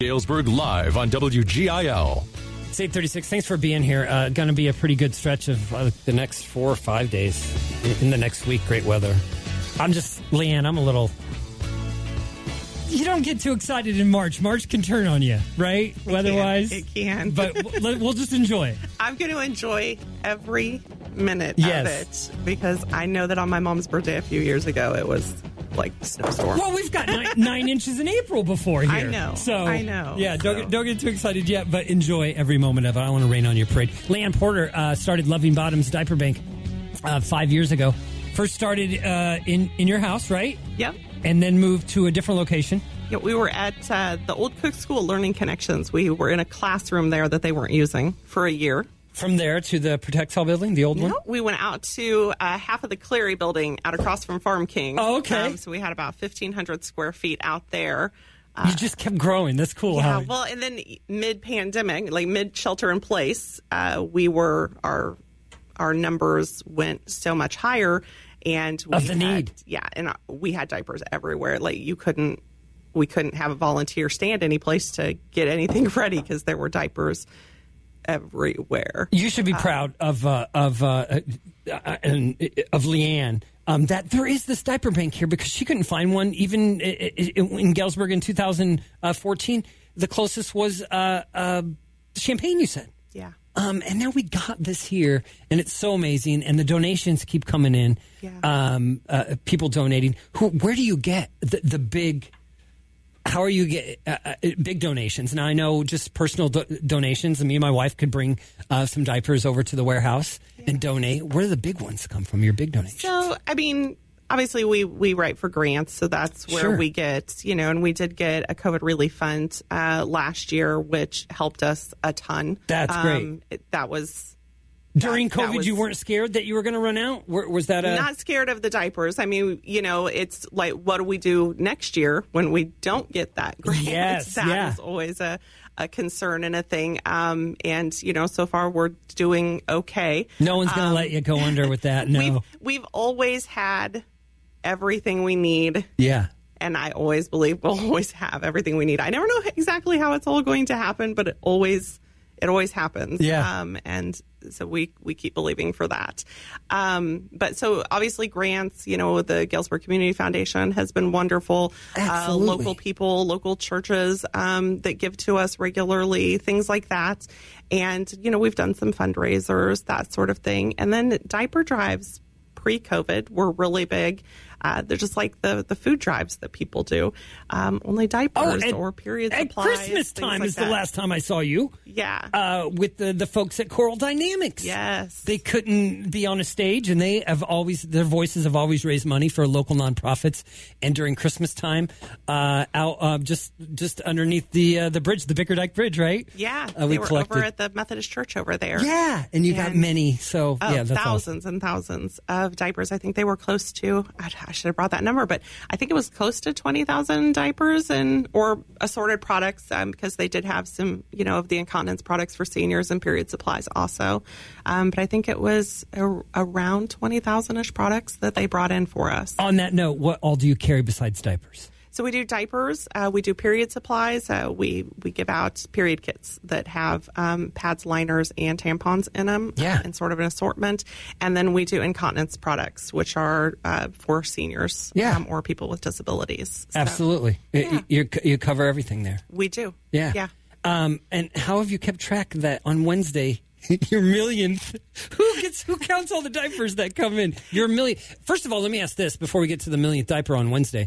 Galesburg live on WGIL. It's 8:36. Thanks for being here. Going to be a pretty good stretch of the next 4 or 5 days in the next week. Great weather. Leanne, I'm a little... You don't get too excited in March. March can turn on you, right? Weather-wise. It can. But we'll just enjoy it. I'm going to enjoy every minute of it because I know that on my mom's birthday a few years ago, it was like a snowstorm. Well, we've got 9 inches in April before here. I know. I know. Yeah, don't get too excited yet, but enjoy every moment of it. I don't want to rain on your parade. Leanne Porter started Loving Bottoms Diaper Bank 5 years ago. First started in your house, right? Yep. And then moved to a different location. Yeah, we were at the Old Cook School Learning Connections. We were in a classroom there that they weren't using for a year. From there to the Protect Hall building, the old one? We went out to half of the Cleary building out across from Farm King. Oh, okay. So we had about 1,500 square feet out there. You just kept growing. That's cool. Yeah, well, and then mid-pandemic, like mid-shelter in place, our numbers went so much higher. And need. Yeah, and we had diapers everywhere. Like we couldn't have a volunteer stand any place to get anything ready because there were diapers everywhere. You should be proud of Leanne that there is this diaper bank here because she couldn't find one even in Galesburg in 2014. The closest was Champaign. You said, yeah. And now we got this here, and it's so amazing. And the donations keep coming in. Yeah. People donating. Where do you get the big? How are you get big donations? Now I know just personal donations. And me and my wife could bring some diapers over to the warehouse and donate. Where do the big ones come from? Your big donations? So I mean, obviously we write for grants, so that's where we get, and we did get a COVID relief fund last year, which helped us a ton. That's great. That was during COVID. You weren't scared that you were going to run out? Was that not scared of the diapers? I mean, it's like, what do we do next year when we don't get that grant? Yes, that is always a concern and a thing. And so far we're doing okay. No one's going to let you go under with that. No, we've always had everything we need. Yeah. And I always believe we'll always have everything we need. I never know exactly how it's all going to happen, but it always happens. Yeah. And so we keep believing for that. But so obviously grants, the Galesburg Community Foundation has been wonderful. Absolutely. Local people, local churches that give to us regularly, things like that. And, we've done some fundraisers, that sort of thing. And then diaper drives pre-COVID were really big. They're just like the food drives that people do. Only diapers or period supplies. At Christmas time is the last time I saw you. Yeah. With the folks at Coral Dynamics. Yes. They couldn't be on a stage, and their voices have always raised money for local nonprofits. And during Christmas time, out just underneath the bridge, the Bickerdike Bridge, right? Yeah. We were collected over at the Methodist Church over there. Yeah, and you got many. So that's thousands and thousands of diapers. I think they were close to. I should have brought that number, but I think it was close to 20,000 diapers or assorted products because they did have some, of the incontinence products for seniors and period supplies also. But I think it was around 20,000-ish products that they brought in for us. On that note, what all do you carry besides diapers? So we do diapers, we do period supplies, we give out period kits that have pads, liners, and tampons in them in sort of an assortment. And then we do incontinence products, which are for seniors or people with disabilities. So, absolutely. You cover everything there. We do. Yeah. Yeah. And how have you kept track of that on Wednesday? Your millionth. Who counts all the diapers that come in? Your million. First of all, let me ask this before we get to the millionth diaper on Wednesday.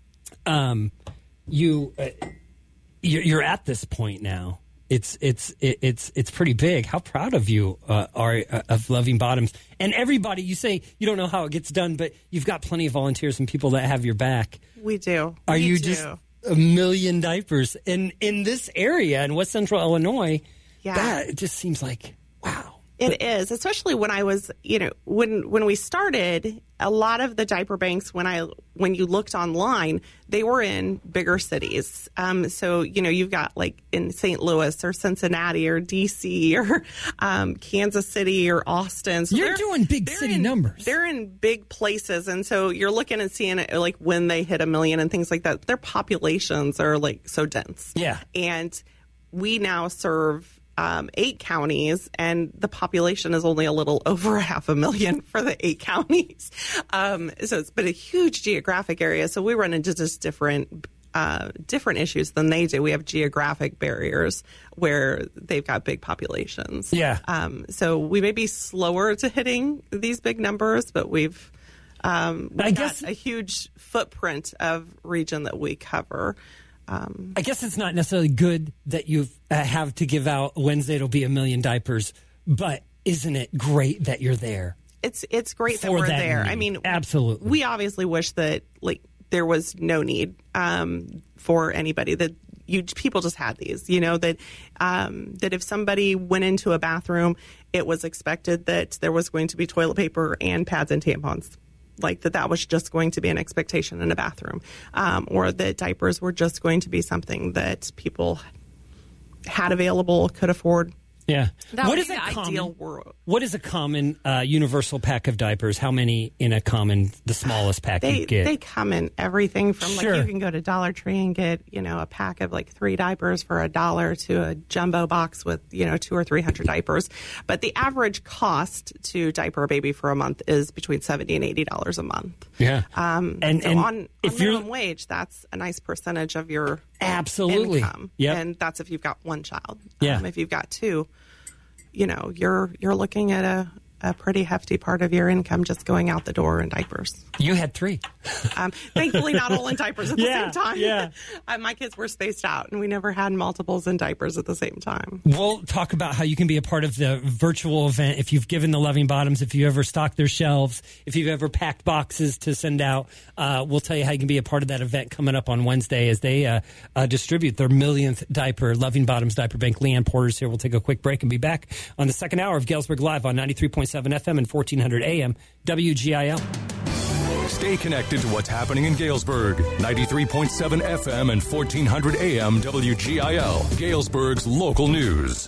You're at this point now. It's pretty big. How proud of you are of Loving Bottoms and everybody. You say you don't know how it gets done, but you've got plenty of volunteers and people that have your back. We do. Are you just a million diapers in this area in West Central Illinois? Yeah, that it just seems like wow. It is, especially when I was, when we started, a lot of the diaper banks, when you looked online, they were in bigger cities. So, you've got like in St. Louis or Cincinnati or DC or Kansas City or Austin. So you're doing big city numbers. They're in big places. And so you're looking and seeing it like when they hit 1 million and things like that. Their populations are like so dense. Yeah. And we now serve 8 counties, and the population is only a little over 500,000 for the 8 counties. So it's been a huge geographic area. So we run into just different issues than they do. We have geographic barriers where they've got big populations. Yeah. So we may be slower to hitting these big numbers, but we've got a huge footprint of region that we cover. I guess it's not necessarily good that you have to give out Wednesday. It'll be 1 million diapers, but isn't it great that you're there? It's great that we're there. Need. I mean, absolutely. We obviously wish that there was no need for anybody, that people just had these. That if somebody went into a bathroom, it was expected that there was going to be toilet paper and pads and tampons. Like that was just going to be an expectation in a bathroom, or that diapers were just going to be something that people had available, could afford. Yeah. What is the ideal world? What is a common universal pack of diapers? How many in the smallest pack you get? They come in everything from Sure. you can go to Dollar Tree and get, a pack of like 3 diapers for $1 to a jumbo box with, 200 or 300 diapers. But the average cost to diaper a baby for a month is between $70 and $80 a month. Yeah. On minimum wage, that's a nice percentage of your absolutely income. Yep. And that's if you've got 1 child. Yeah. If you've got 2, you're looking at a pretty hefty part of your income just going out the door in diapers. You had 3. Thankfully, not all in diapers at the same time. Yeah. My kids were spaced out, and we never had multiples in diapers at the same time. We'll talk about how you can be a part of the virtual event if you've given the Loving Bottoms, if you ever stocked their shelves, if you've ever packed boxes to send out. We'll tell you how you can be a part of that event coming up on Wednesday as they distribute their 1,000,000th diaper. Loving Bottoms Diaper Bank. Leanne Porter's here. We'll take a quick break and be back on the second hour of Galesburg Live on 93.7 FM and 1400 AM WGIL. Stay connected to what's happening in Galesburg. 93.7 FM and 1400 AM WGIL. Galesburg's local news.